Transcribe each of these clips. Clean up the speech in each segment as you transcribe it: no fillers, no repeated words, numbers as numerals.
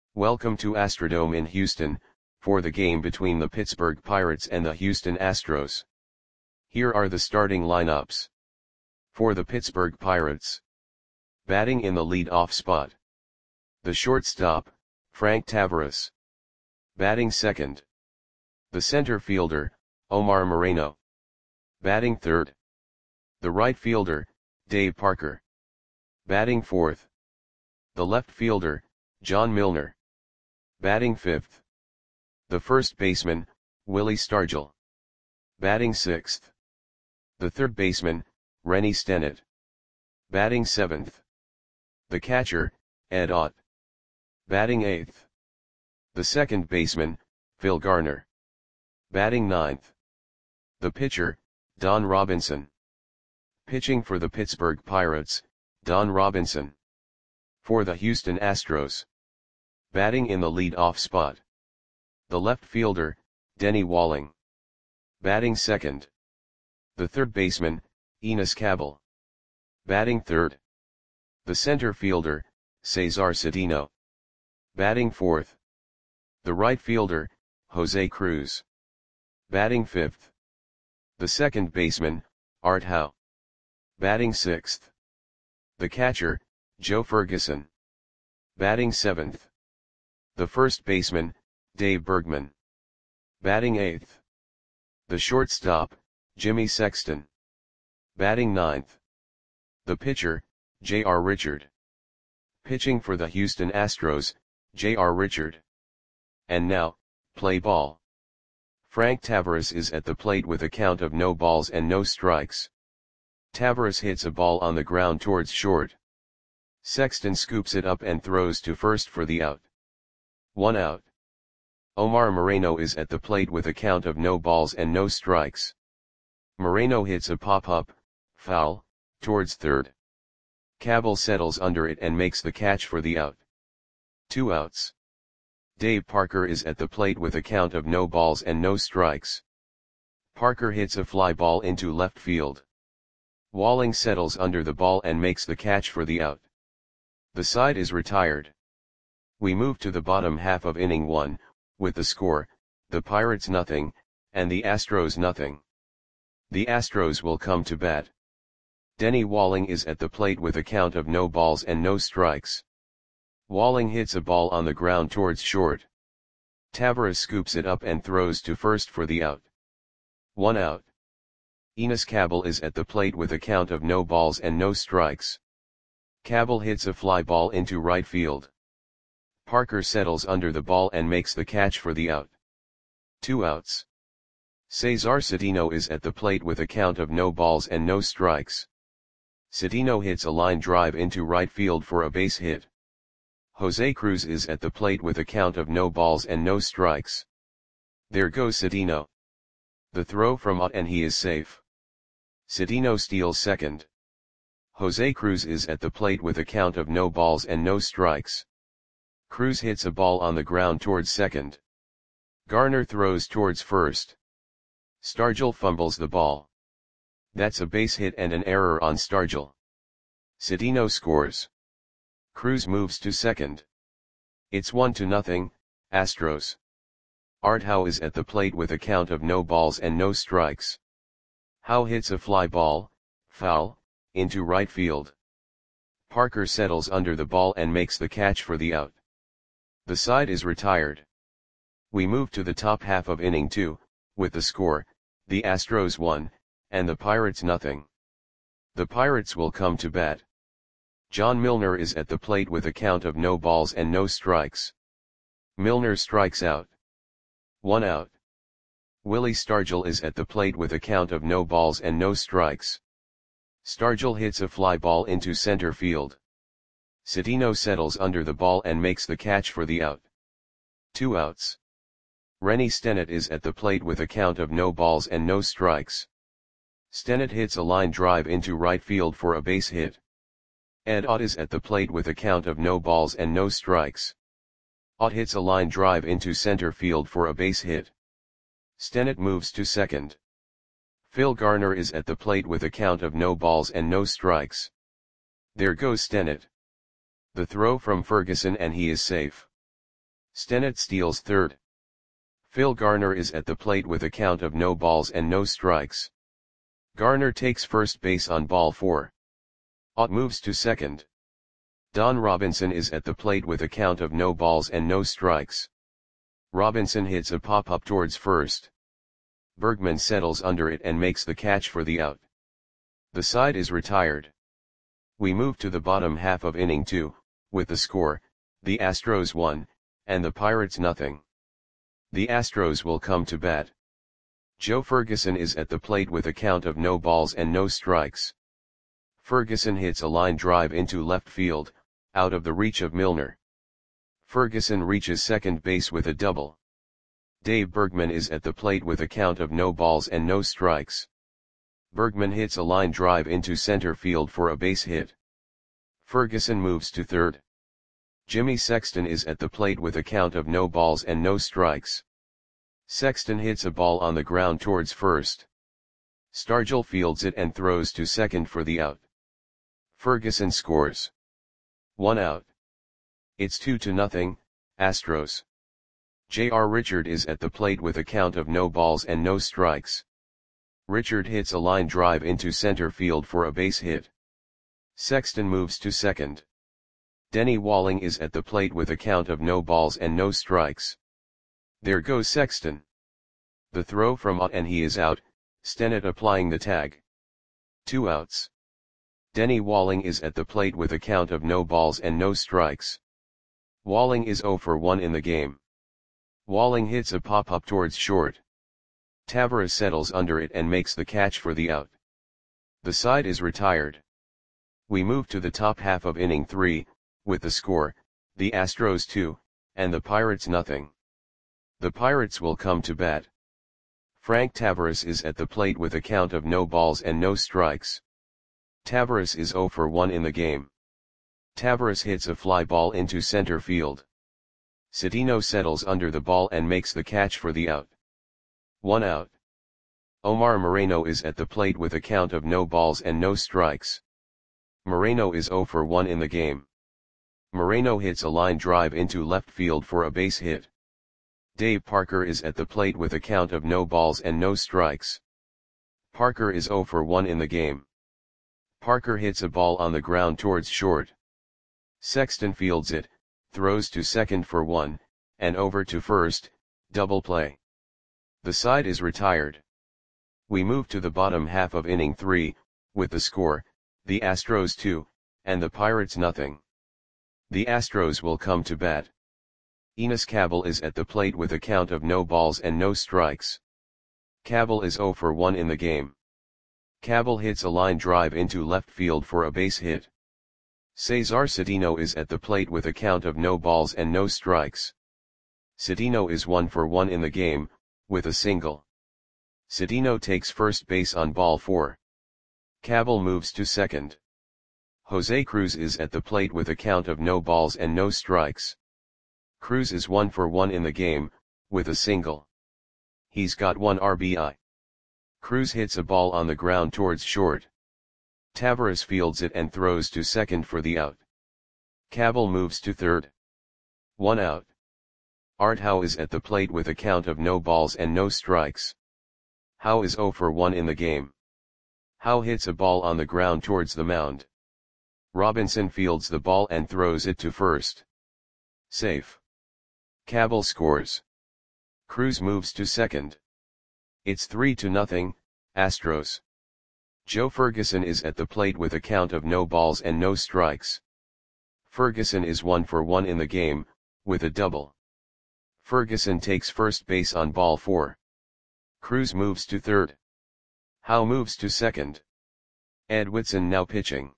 Welcome to Astrodome in Houston, for the game between the Pittsburgh Pirates and the Houston Astros. Here are the starting lineups. For the Pittsburgh Pirates. Batting in the lead-off spot. The shortstop, Frank Taveras. Batting second. The center fielder, Omar Moreno. Batting third. The right fielder, Dave Parker. Batting fourth. The left fielder, John Milner. Batting fifth. The first baseman, Willie Stargell. Batting sixth. The third baseman, Rennie Stennett. Batting seventh. The catcher, Ed Ott. Batting eighth. The second baseman, Phil Garner. Batting ninth. The pitcher, Don Robinson. Pitching for the Pittsburgh Pirates, Don Robinson. For the Houston Astros. Batting in the lead-off spot. The left fielder, Denny Walling. Batting second. The third baseman, Enos Cabell. Batting third. The center fielder, Cesar Cedeno. Batting fourth. The right fielder, Jose Cruz. Batting fifth. The second baseman, Art Howe. Batting sixth. The catcher, Joe Ferguson. Batting seventh. The first baseman, Dave Bergman. Batting eighth. The shortstop, Jimmy Sexton. Batting ninth. The pitcher, J.R. Richard. Pitching for the Houston Astros, J.R. Richard. And now, play ball. Frank Taveras is at the plate with a count of no balls and no strikes. Taveras hits a ball on the ground towards short. Sexton scoops it up and throws to first for the out. 1 out. Omar Moreno is at the plate with a count of no balls and no strikes. Moreno hits a pop-up, foul, towards third. Cabell settles under it and makes the catch for the out. 2 outs. Dave Parker is at the plate with a count of no balls and no strikes. Parker hits a fly ball into left field. Walling settles under the ball and makes the catch for the out. The side is retired. We move to the bottom half of inning 1, with the score, the Pirates nothing, and the Astros nothing. The Astros will come to bat. Denny Walling is at the plate with a count of no balls and no strikes. Walling hits a ball on the ground towards short. Taveras scoops it up and throws to first for the out. 1 out. Enos Cabell is at the plate with a count of no balls and no strikes. Cabell hits a fly ball into right field. Parker settles under the ball and makes the catch for the out. 2 outs. Cesar Cedeno is at the plate with a count of no balls and no strikes. Cedeno hits a line drive into right field for a base hit. Jose Cruz is at the plate with a count of no balls and no strikes. There goes Cedeno. The throw from Ott and he is safe. Cedeno steals second. Jose Cruz is at the plate with a count of no balls and no strikes. Cruz hits a ball on the ground towards second. Garner throws towards first. Stargell fumbles the ball. That's a base hit and an error on Stargell. Cedeno scores. Cruz moves to second. It's 1-0, Astros. Art Howe is at the plate with a count of no balls and no strikes. Howe hits a fly ball, foul, into right field. Parker settles under the ball and makes the catch for the out. The side is retired. We move to the top half of inning 2, with the score, the Astros 1, and the Pirates nothing. The Pirates will come to bat. John Milner is at the plate with a count of no balls and no strikes. Milner strikes out. 1 out. Willie Stargell is at the plate with a count of no balls and no strikes. Stargell hits a fly ball into center field. Cedeno settles under the ball and makes the catch for the out. 2 outs. Rennie Stennett is at the plate with a count of no balls and no strikes. Stennett hits a line drive into right field for a base hit. Ed Ott is at the plate with a count of no balls and no strikes. Ott hits a line drive into center field for a base hit. Stennett moves to second. Phil Garner is at the plate with a count of no balls and no strikes. There goes Stennett. The throw from Ferguson and he is safe. Stennett steals third. Phil Garner is at the plate with a count of no balls and no strikes. Garner takes first base on ball 4. Ott moves to second. Don Robinson is at the plate with a count of no balls and no strikes. Robinson hits a pop-up towards first. Bergman settles under it and makes the catch for the out. The side is retired. We move to the bottom half of inning 2, with the score, the Astros 1, and the Pirates nothing. The Astros will come to bat. Joe Ferguson is at the plate with a count of no balls and no strikes. Ferguson hits a line drive into left field, out of the reach of Milner. Ferguson reaches second base with a double. Dave Bergman is at the plate with a count of no balls and no strikes. Bergman hits a line drive into center field for a base hit. Ferguson moves to third. Jimmy Sexton is at the plate with a count of no balls and no strikes. Sexton hits a ball on the ground towards first. Stargell fields it and throws to second for the out. Ferguson scores. 1 out. It's 2-0, Astros. J.R. Richard is at the plate with a count of no balls and no strikes. Richard hits a line drive into center field for a base hit. Sexton moves to second. Denny Walling is at the plate with a count of no balls and no strikes. There goes Sexton. The throw from Ott and he is out, Stennett applying the tag. 2 outs. Denny Walling is at the plate with a count of no balls and no strikes. Walling is 0 for 1 in the game. Walling hits a pop-up towards short. Taveras settles under it and makes the catch for the out. The side is retired. We move to the top half of inning 3, with the score, the Astros 2, and the Pirates nothing. The Pirates will come to bat. Frank Taveras is at the plate with a count of no balls and no strikes. Taveras is 0 for 1 in the game. Taveras hits a fly ball into center field. Cedeno settles under the ball and makes the catch for the out. 1 out. Omar Moreno is at the plate with a count of no balls and no strikes. Moreno is 0 for 1 in the game. Moreno hits a line drive into left field for a base hit. Dave Parker is at the plate with a count of no balls and no strikes. Parker is 0 for 1 in the game. Parker hits a ball on the ground towards short. Sexton fields it, throws to second for 1, and over to first, double play. The side is retired. We move to the bottom half of inning 3, with the score, the Astros 2, and the Pirates nothing. The Astros will come to bat. Enos Cabell is at the plate with a count of no balls and no strikes. Cabell is 0 for 1 in the game. Cabell hits a line drive into left field for a base hit. Cesar Cedeno is at the plate with a count of no balls and no strikes. Cedeno is 1 for 1 in the game, with a single. Cedeno takes first base on ball 4. Cabell moves to second. Jose Cruz is at the plate with a count of no balls and no strikes. Cruz is 1 for 1 in the game, with a single. He's got 1 RBI. Cruz hits a ball on the ground towards short. Taveras fields it and throws to second for the out. Cabell moves to third. 1 out. Art Howe is at the plate with a count of no balls and no strikes. Howe is 0 for 1 in the game. Howe hits a ball on the ground towards the mound. Robinson fields the ball and throws it to first. Safe. Cabell scores. Cruz moves to second. It's 3-0, Astros. Joe Ferguson is at the plate with a count of no balls and no strikes. Ferguson is 1 for 1 in the game, with a double. Ferguson takes first base on ball 4. Cruz moves to third. Howe moves to second. Ed Whitson now pitching.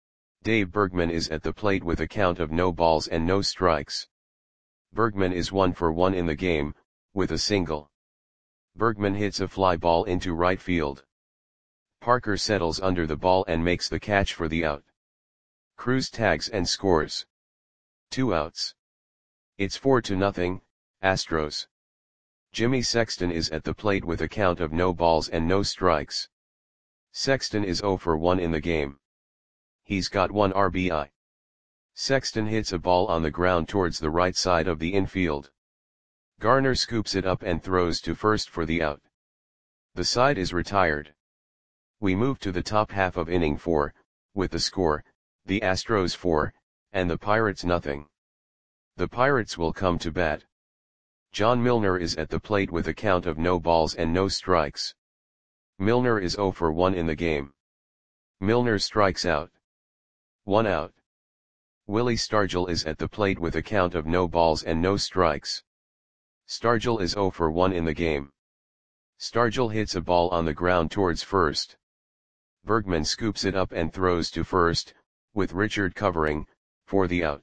Dave Bergman is at the plate with a count of no balls and no strikes. Bergman is 1 for 1 in the game, with a single. Bergman hits a fly ball into right field. Parker settles under the ball and makes the catch for the out. Cruz tags and scores. 2 outs. It's 4-0, Astros. Jimmy Sexton is at the plate with a count of no balls and no strikes. Sexton is 0 for 1 in the game. He's got 1 RBI. Sexton hits a ball on the ground towards the right side of the infield. Garner scoops it up and throws to first for the out. The side is retired. We move to the top half of inning 4, with the score, the Astros 4, and the Pirates nothing. The Pirates will come to bat. John Milner is at the plate with a count of no balls and no strikes. Milner is 0 for 1 in the game. Milner strikes out. 1 out. Willie Stargell is at the plate with a count of no balls and no strikes. Stargell is 0 for 1 in the game. Stargell hits a ball on the ground towards first. Bergman scoops it up and throws to first, with Richard covering, for the out.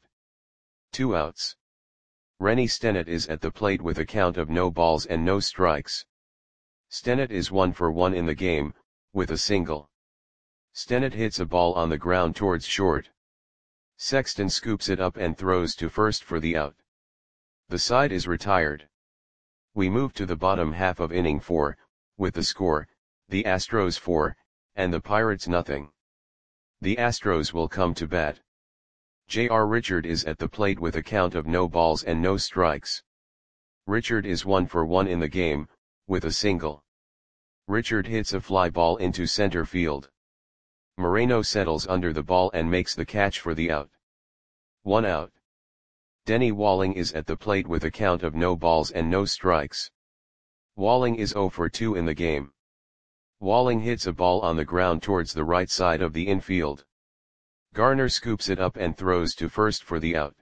2 outs. Rennie Stennett is at the plate with a count of no balls and no strikes. Stennett is 1 for 1 in the game, with a single. Stennett hits a ball on the ground towards short. Sexton scoops it up and throws to first for the out. The side is retired. We move to the bottom half of inning 4, with the score, the Astros 4, and the Pirates nothing. The Astros will come to bat. J.R. Richard is at the plate with a count of no balls and no strikes. Richard is 1 for 1 in the game, with a single. Richard hits a fly ball into center field. Moreno settles under the ball and makes the catch for the out. 1 out. Denny Walling is at the plate with a count of no balls and no strikes. Walling is 0 for 2 in the game. Walling hits a ball on the ground towards the right side of the infield. Garner scoops it up and throws to first for the out.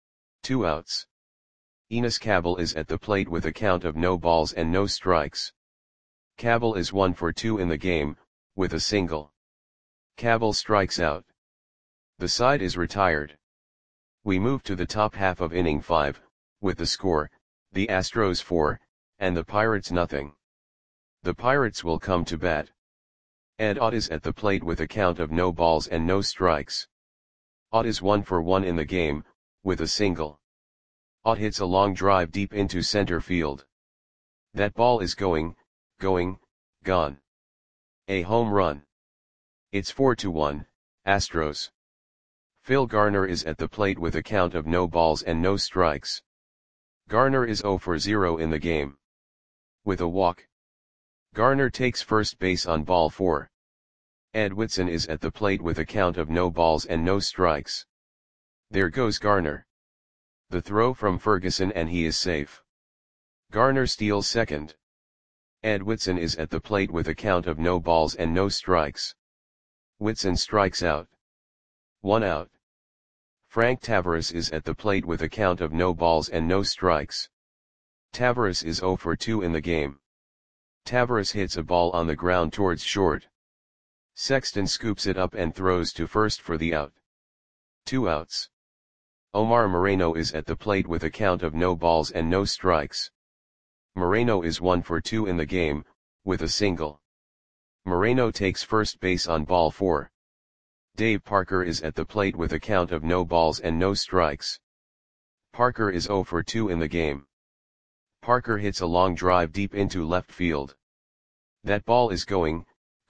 2 outs. Enos Cabell is at the plate with a count of no balls and no strikes. Cabell is 1 for 2 in the game, with a single. Cabell strikes out. The side is retired. We move to the top half of inning 5, with the score, the Astros 4, and the Pirates nothing. The Pirates will come to bat. Ed Ott is at the plate with a count of no balls and no strikes. Ott is 1 for 1 in the game, with a single. Ott hits a long drive deep into center field. That ball is gone. A home run. It's 4-1, Astros. Phil Garner is at the plate with a count of no balls and no strikes. Garner is 0 for 0 in the game. With a walk. Garner takes first base on ball 4. Ed Whitson is at the plate with a count of no balls and no strikes. There goes Garner. The throw from Ferguson and he is safe. Garner steals second. Ed Whitson is at the plate with a count of no balls and no strikes. Whitson strikes out. 1 out. Frank Tavares is at the plate with a count of no balls and no strikes. Tavares is 0 for 2 in the game. Tavares hits a ball on the ground towards short. Sexton scoops it up and throws to first for the out. 2 outs. Omar Moreno is at the plate with a count of no balls and no strikes. Moreno is 1 for 2 in the game, with a single. Moreno takes first base on ball 4. Dave Parker is at the plate with a count of no balls and no strikes. Parker is 0 for 2 in the game. Parker hits a long drive deep into left field. That ball is gone.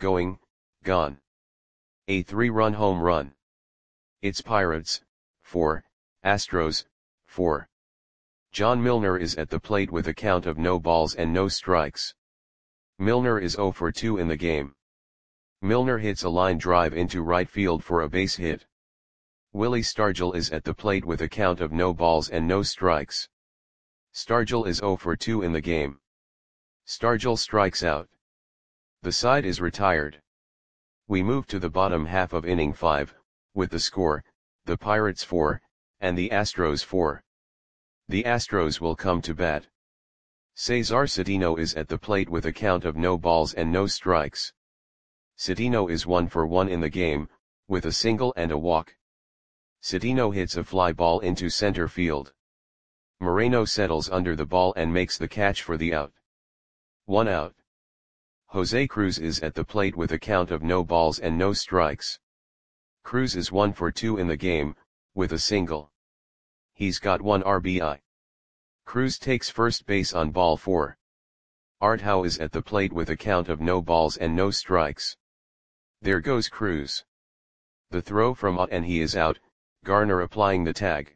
A 3-run home run. It's Pirates, 4, Astros, 4. John Milner is at the plate with a count of no balls and no strikes. Milner is 0 for 2 in the game. Milner hits a line drive into right field for a base hit. Willie Stargell is at the plate with a count of no balls and no strikes. Stargell is 0 for 2 in the game. Stargell strikes out. The side is retired. We move to the bottom half of inning 5, with the score, the Pirates 4, and the Astros 4. The Astros will come to bat. Cesar Cedeno is at the plate with a count of no balls and no strikes. Cedeno is 1 for 1 in the game, with a single and a walk. Cedeno hits a fly ball into center field. Moreno settles under the ball and makes the catch for the out. 1 out. Jose Cruz is at the plate with a count of no balls and no strikes. Cruz is 1 for 2 in the game, with a single. He's got 1 RBI. Cruz takes first base on ball 4. Art Howe is at the plate with a count of no balls and no strikes. There goes Cruz. The throw from Ott and he is out. Garner applying the tag.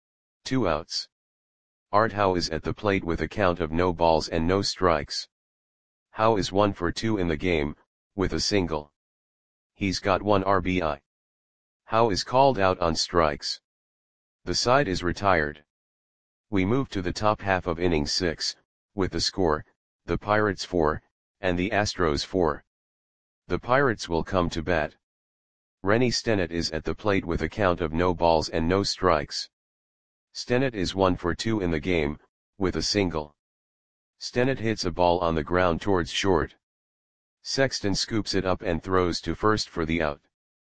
2 outs. Art Howe is at the plate with a count of no balls and no strikes. Howe is 1 for 2 in the game, with a single. He's got 1 RBI. Howe is called out on strikes. The side is retired. We move to the top half of inning 6, with the score, the Pirates 4, and the Astros 4. The Pirates will come to bat. Rennie Stennett is at the plate with a count of no balls and no strikes. Stennett is 1 for 2 in the game, with a single. Stennett hits a ball on the ground towards short. Sexton scoops it up and throws to first for the out.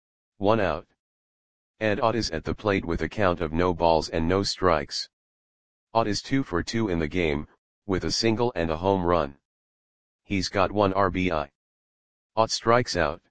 1 out. Ed Ott is at the plate with a count of no balls and no strikes. Ott is 2 for 2 in the game, with a single and a home run. He's got 1 RBI. Ott strikes out.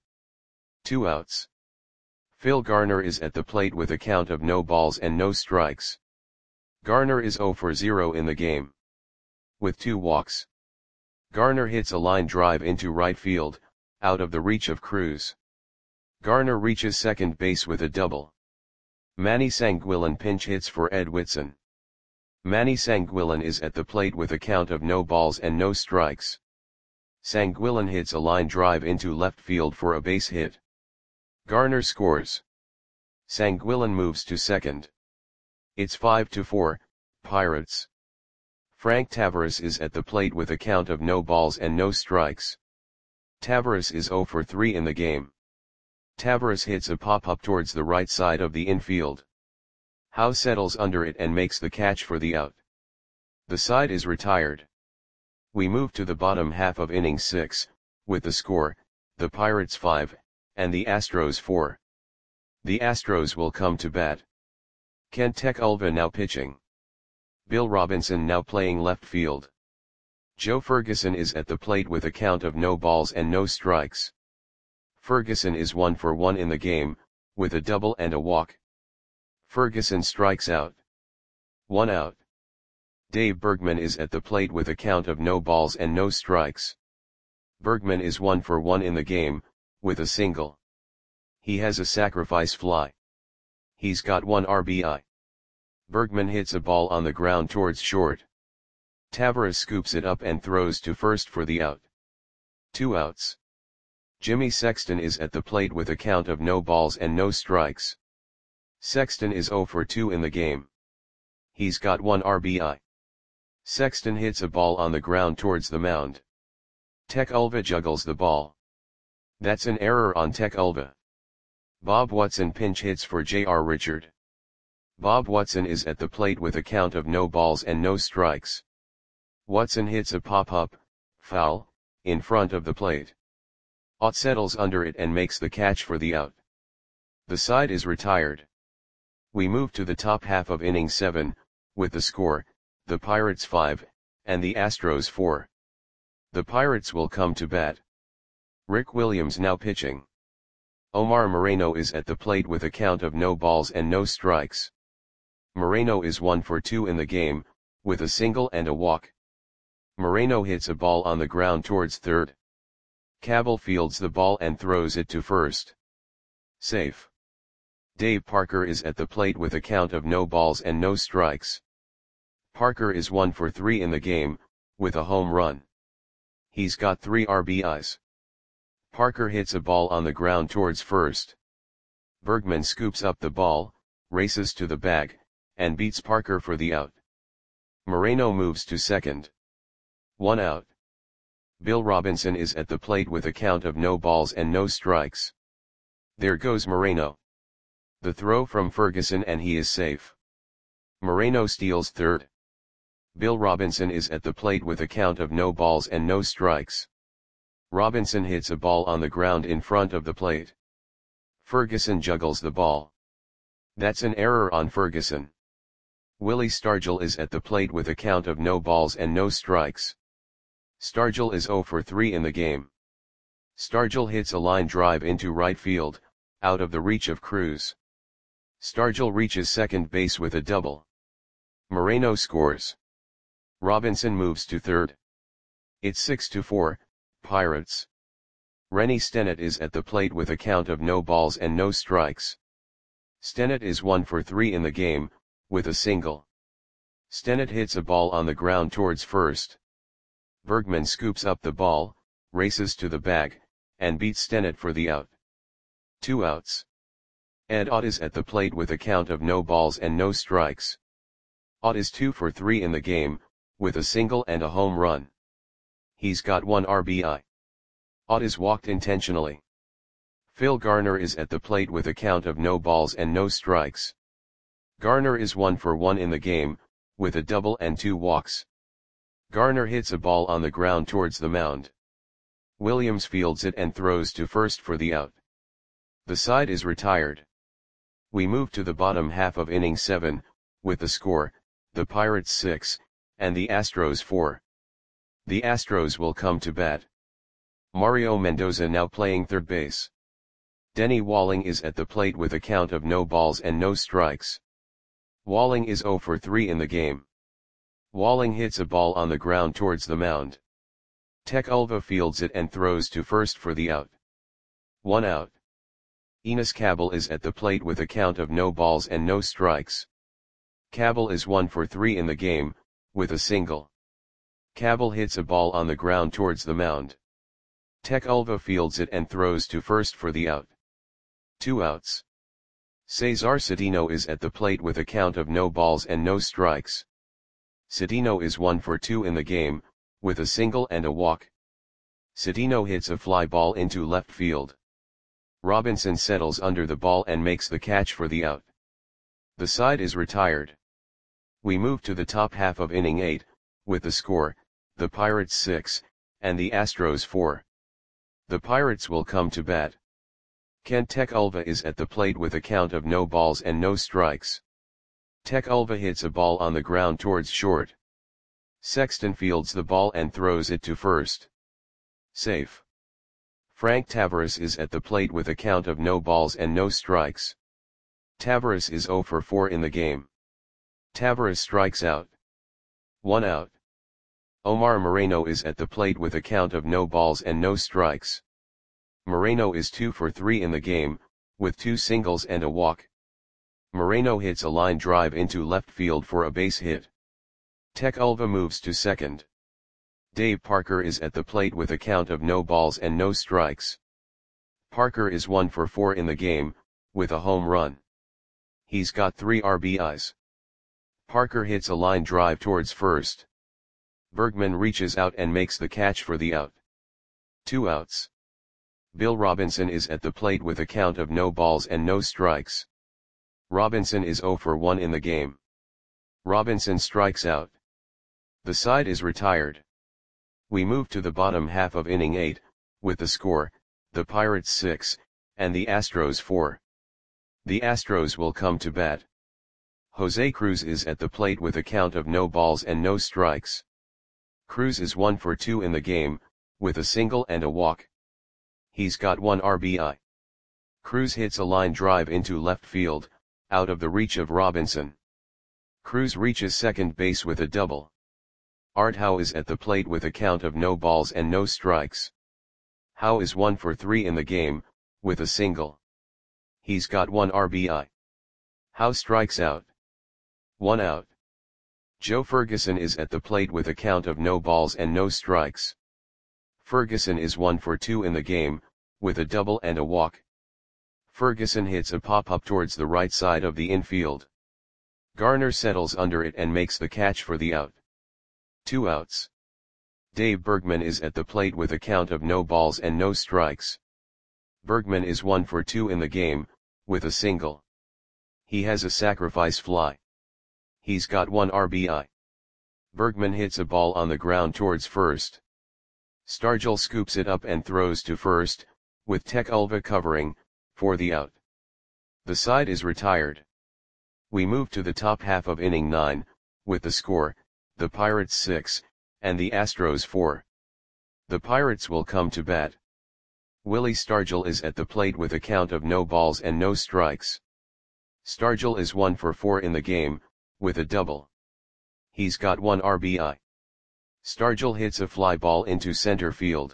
2 outs. Phil Garner is at the plate with a count of no balls and no strikes. Garner is 0 for 0 in the game. With 2 walks. Garner hits a line drive into right field, out of the reach of Cruz. Garner reaches second base with a double. Manny Sanguillen pinch hits for Ed Whitson. Manny Sanguillen is at the plate with a count of no balls and no strikes. Sanguillen hits a line drive into left field for a base hit. Garner scores. Sanguillen moves to second. It's 5-4, Pirates. Frank Tavares is at the plate with a count of no balls and no strikes. Tavares is 0 for 3 in the game. Tavares hits a pop-up towards the right side of the infield. Howe settles under it and makes the catch for the out. The side is retired. We move to the bottom half of inning 6, with the score, the Pirates 5, and the Astros 4. The Astros will come to bat. Kent Tekulve now pitching. Bill Robinson now playing left field. Joe Ferguson is at the plate with a count of no balls and no strikes. Ferguson is 1 for 1 in the game, with a double and a walk. Ferguson strikes out. 1 out. Dave Bergman is at the plate with a count of no balls and no strikes. Bergman is 1 for 1 in the game, with a single. He has a sacrifice fly. He's got 1 RBI. Bergman hits a ball on the ground towards short. Tavares scoops it up and throws to first for the out. 2 outs. Jimmy Sexton is at the plate with a count of no balls and no strikes. Sexton is 0 for 2 in the game. He's got 1 RBI. Sexton hits a ball on the ground towards the mound. Tekulve juggles the ball. That's an error on Tekulve. Bob Watson pinch hits for J.R. Richard. Bob Watson is at the plate with a count of no balls and no strikes. Watson hits a pop-up, foul, in front of the plate. Ott settles under it and makes the catch for the out. The side is retired. We move to the top half of inning 7, with the score, the Pirates 5, and the Astros 4. The Pirates will come to bat. Rick Williams now pitching. Omar Moreno is at the plate with a count of no balls and no strikes. Moreno is 1 for 2 in the game, with a single and a walk. Moreno hits a ball on the ground towards third. Cabell fields the ball and throws it to first. Safe. Dave Parker is at the plate with a count of no balls and no strikes. Parker is 1 for 3 in the game, with a home run. He's got 3 RBIs. Parker hits a ball on the ground towards first. Bergman scoops up the ball, races to the bag, and beats Parker for the out. Moreno moves to second. 1 out. Bill Robinson is at the plate with a count of no balls and no strikes. There goes Moreno. The throw from Ferguson and he is safe. Moreno steals third. Bill Robinson is at the plate with a count of no balls and no strikes. Robinson hits a ball on the ground in front of the plate. Ferguson juggles the ball. That's an error on Ferguson. Willie Stargell is at the plate with a count of no balls and no strikes. Stargell is 0 for 3 in the game. Stargell hits a line drive into right field, out of the reach of Cruz. Stargell reaches second base with a double. Moreno scores. Robinson moves to third. It's 6-4, Pirates. Rennie Stennett is at the plate with a count of no balls and no strikes. Stennett is 1 for 3 in the game, with a single. Stennett hits a ball on the ground towards first. Bergman scoops up the ball, races to the bag, and beats Stennett for the out. 2 outs. Ed Ott is at the plate with a count of no balls and no strikes. Ott is 2 for 3 in the game, with a single and a home run. He's got 1 RBI. Ott is walked intentionally. Phil Garner is at the plate with a count of no balls and no strikes. Garner is 1 for 1 in the game, with a double and 2 walks. Garner hits a ball on the ground towards the mound. Williams fields it and throws to first for the out. The side is retired. We move to the bottom half of inning 7, with the score, the Pirates 6, and the Astros 4. The Astros will come to bat. Mario Mendoza now playing third base. Denny Walling is at the plate with a count of no balls and no strikes. Walling is 0 for 3 in the game. Walling hits a ball on the ground towards the mound. Tech Ulva fields it and throws to first for the out. 1 out. Enos Cabell is at the plate with a count of no balls and no strikes. Cabell is 1 for 3 in the game, with a single. Cabell hits a ball on the ground towards the mound. Tech Ulva fields it and throws to first for the out. 2 outs. Cesar Cedeno is at the plate with a count of no balls and no strikes. Cedeno is 1 for 2 in the game, with a single and a walk. Cedeno hits a fly ball into left field. Robinson settles under the ball and makes the catch for the out. The side is retired. We move to the top half of inning 8, with the score, the Pirates 6, and the Astros 4. The Pirates will come to bat. Kent Tech Ulva is at the plate with a count of no balls and no strikes. Tech Ulva hits a ball on the ground towards short. Sexton fields the ball and throws it to first. Safe. Frank Tavares is at the plate with a count of no balls and no strikes. Tavares is 0 for 4 in the game. Tavares strikes out. 1 out. Omar Moreno is at the plate with a count of no balls and no strikes. Moreno is 2 for 3 in the game, with 2 singles and a walk. Moreno hits a line drive into left field for a base hit. Tech Ulva moves to second. Dave Parker is at the plate with a count of no balls and no strikes. Parker is 1 for 4 in the game, with a home run. He's got 3 RBIs. Parker hits a line drive towards first. Bergman reaches out and makes the catch for the out. 2 outs. Bill Robinson is at the plate with a count of no balls and no strikes. Robinson is 0 for 1 in the game. Robinson strikes out. The side is retired. We move to the bottom half of inning 8, with the score, the Pirates 6, and the Astros 4. The Astros will come to bat. Jose Cruz is at the plate with a count of no balls and no strikes. Cruz is 1 for 2 in the game, with a single and a walk. He's got 1 RBI. Cruz hits a line drive into left field, out of the reach of Robinson. Cruz reaches second base with a double. Art Howe is at the plate with a count of no balls and no strikes. Howe is 1 for 3 in the game, with a single. He's got 1 RBI. Howe strikes out. 1 out. Joe Ferguson is at the plate with a count of no balls and no strikes. Ferguson is 1 for 2 in the game, with a double and a walk. Ferguson hits a pop-up towards the right side of the infield. Garner settles under it and makes the catch for the out. 2 outs. Dave Bergman is at the plate with a count of no balls and no strikes. Bergman is 1 for 2 in the game, with a single. He has a sacrifice fly. He's got 1 RBI. Bergman hits a ball on the ground towards first. Stargell scoops it up and throws to first, with Tech Ulva covering, for the out. The side is retired. We move to the top half of inning 9, with the score, the Pirates 6, and the Astros 4. The Pirates will come to bat. Willie Stargell is at the plate with a count of no balls and no strikes. Stargell is 1 for 4 in the game, with a double. He's got 1 RBI. Stargell hits a fly ball into center field.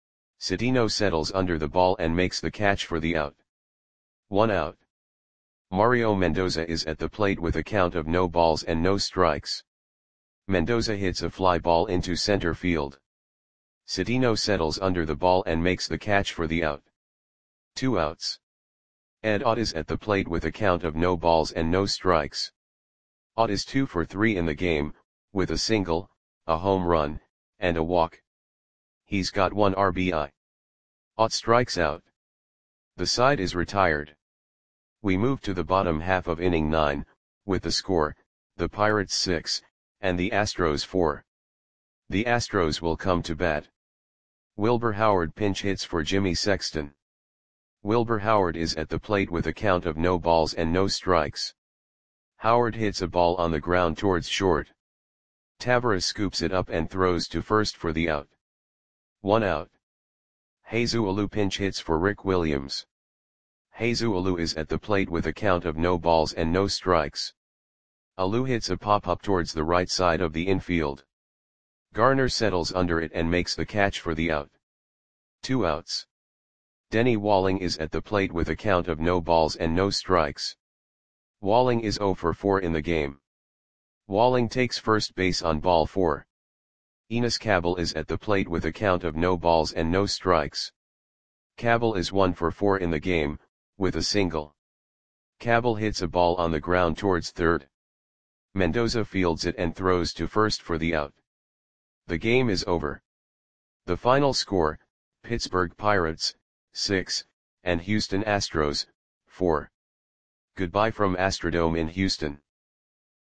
Cedeno settles under the ball and makes the catch for the out. 1 out. Mario Mendoza is at the plate with a count of no balls and no strikes. Mendoza hits a fly ball into center field. Citino settles under the ball and makes the catch for the out. 2 outs. Ed Ott is at the plate with a count of no balls and no strikes. Ott is 2 for 3 in the game, with a single, a home run, and a walk. He's got 1 RBI. Ott strikes out. The side is retired. We move to the bottom half of inning 9, with the score, the Pirates 6, and the Astros 4. The Astros will come to bat. Wilbur Howard pinch hits for Jimmy Sexton. Wilbur Howard is at the plate with a count of no balls and no strikes. Howard hits a ball on the ground towards short. Tavares scoops it up and throws to first for the out. 1 out. Jesus Alou pinch hits for Rick Williams. Jesus Alou is at the plate with a count of no balls and no strikes. Alou hits a pop-up towards the right side of the infield. Garner settles under it and makes the catch for the out. 2 outs. Denny Walling is at the plate with a count of no balls and no strikes. Walling is 0 for 4 in the game. Walling takes first base on ball 4. Enos Cabell is at the plate with a count of no balls and no strikes. Cabell is 1 for 4 in the game, with a single. Cabell hits a ball on the ground towards third. Mendoza fields it and throws to first for the out. The game is over. The final score, Pittsburgh Pirates, 6, and Houston Astros, 4. Goodbye from Astrodome in Houston.